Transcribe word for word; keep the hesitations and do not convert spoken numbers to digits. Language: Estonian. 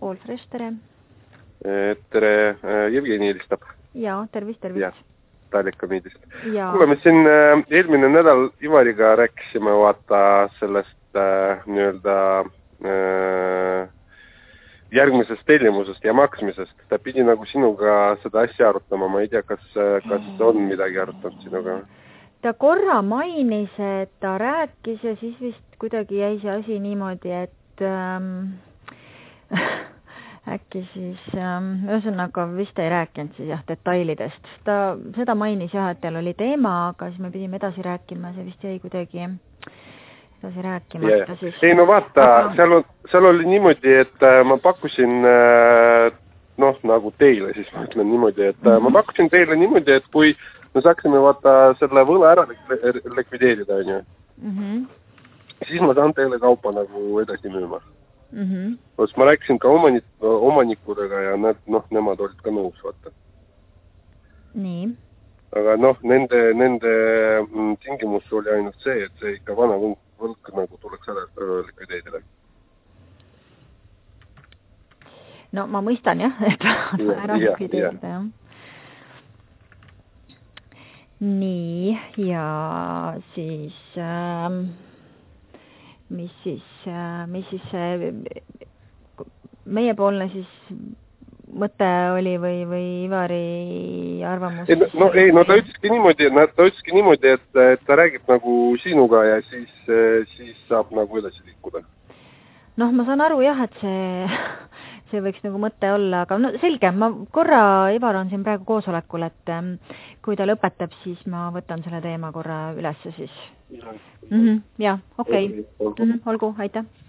All Fresh, tere. Tere, Jevgeni helistab. Jaa, tervist, tervist. Ja, Talikamiidist. Ja. Kuule, me siin äh, eelmine nädal Ivariga rääkisime vaata sellest äh, nii-öelda äh, järgmisest tellimusest ja maksmisest. Ta pidi nagu sinuga seda asja arutama. Ma ei tea, kas, kas on midagi arutanud sinuga. Ta korra mainis, et ta rääkis ja siis vist kuidagi jäi see asi niimoodi, et ähm, äkki siis, ähm, ühesõnaga vist ei rääkinud siis jah detailidest. Ta seda mainis jah, et teil oli teema, aga siis me pidime edasi rääkima, see vist jäi kuidagi edasi rääkimata siis. Ei no vaata, aga... seal, on, seal oli niimoodi, et äh, ma pakkusin äh, noh, nagu teile siis ma ütlen niimoodi, et äh, ma pakkusin teile niimoodi, et kui me saaksime vaata selle võla ära likvideerida, on ju. Mm-hmm. Siis ma saan teile kaupa nagu edasi müüma. Mm-hmm. Ma rääkisin ka omanik, omanikudega ja nad, noh, nemad olid ka nõus, vaata. Nii. Aga noh, nende, nende tingimus oli ainult see, et see ikka vana võlk nagu tuleks ära likvideerida. No ma mõistan jah, et ja, ära likvideerida, jah. Nii, ja siis, äh, mis siis, äh, mis siis äh, meiepoolne siis mõte oli või, või Ivari arvamus? Ei, no ei, no ta ütleski niimoodi, ta ütleski niimoodi, et, et ta räägib nagu sinuga ja siis, siis saab nagu edasi liikuda. Noh, ma saan aru jah, et see, see võiks nagu mõte olla, aga no selge, ma korra, Ivar on siin praegu koosolekul, et kui ta lõpetab, siis ma võtan selle teema korra ülesse siis. Ja, mm-hmm, ja okei. Okay. Mm-hmm, olgu, aitäh.